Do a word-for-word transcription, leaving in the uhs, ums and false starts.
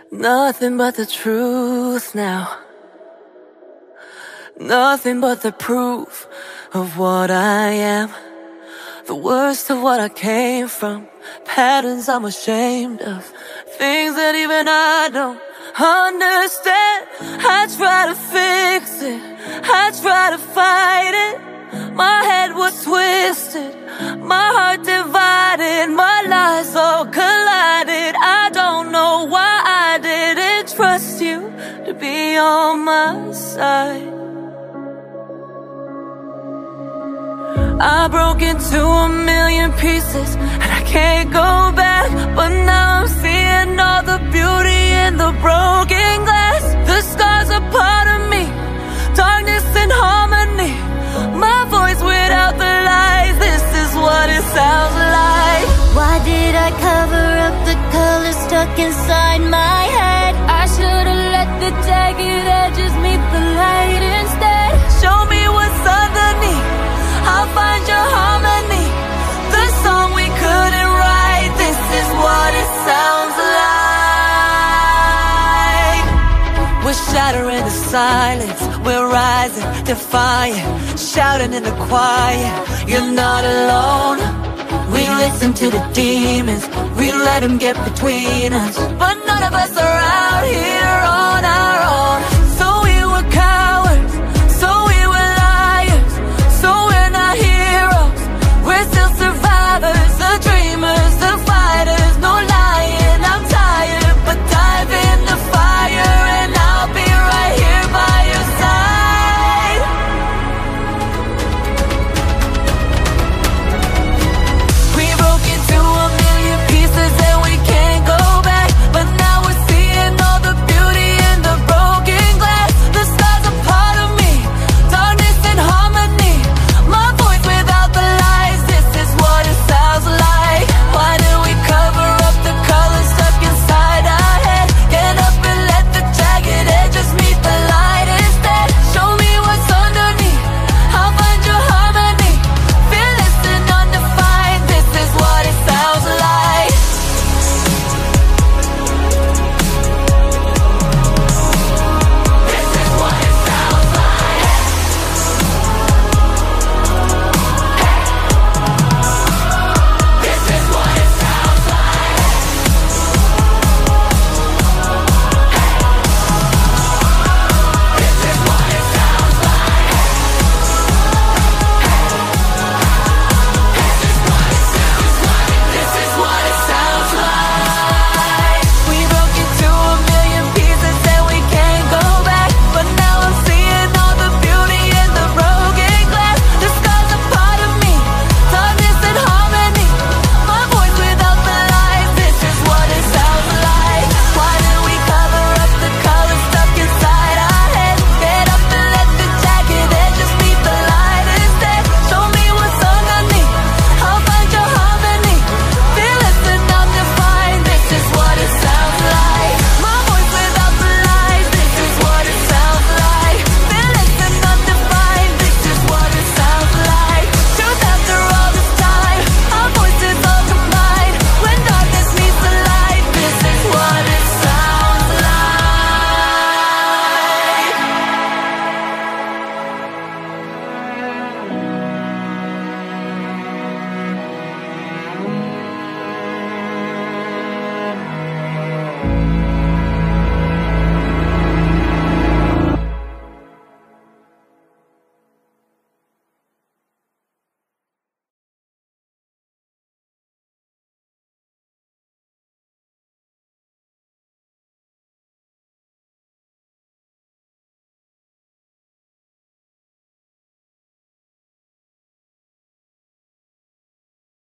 Nothing but the truth now. Nothing but the proof of what I am. The worst of what I came from. Patterns I'm ashamed of. Things that even I don't understand. I try to fix it, I try to fight it. My head was twisted, my heart divided, my lies all collided. I don't know why I didn't trust you to be on my side. I broke into a million pieces and I can't go back, but now I'm seeing all the beauty in the broken glass. The scars are part of me, darkness and harmony. My voice without the lies, this is what it sounds like. Why did I cover up the color stuck inside my head? I should've let the jagged edges meet the light instead. Show me what's underneath, I'll find your harmony. The song we couldn't write, this is what it sounds like. We're shattering the silence, we're rising, defiant, shouting in the quiet. You're not alone. We listen to the demons, we let them get between us, but none of us are out here